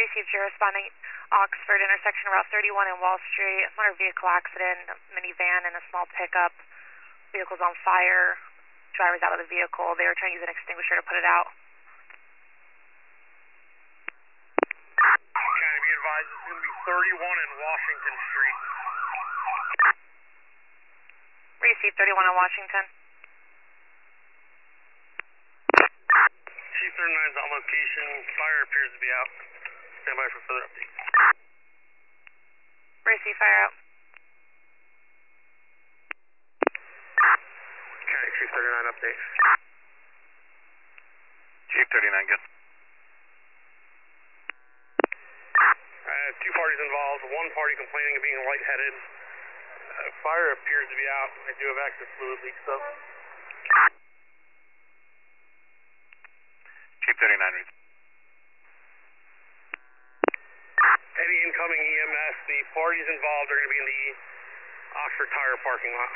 received your responding Oxford intersection Route 31 and Wall Street. Motor vehicle accident, a minivan and a small pickup. Vehicle's on fire. Driver's out of the vehicle. They were trying to use an extinguisher to put it out. Can I be advised it's going to be 31 and Washington Street. Received 31 on Washington. Chief 39's on location. Fire appears to be out. Stand by for further updates. Received, fire out. County Chief 39 update. Chief 39, good. Two parties involved. One party complaining of being lightheaded. Fire appears to be out. I do have active fluid leaks though. Chief 39, read. Any incoming EMS, the parties involved are going to be in the Oxford Tire parking lot.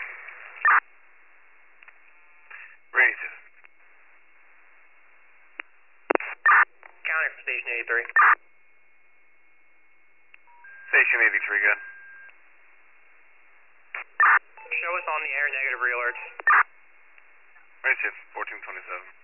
Ready, sir. County for Station 83. Station 83, good. Show us on the air, negative realert. Ready, sir. 1427.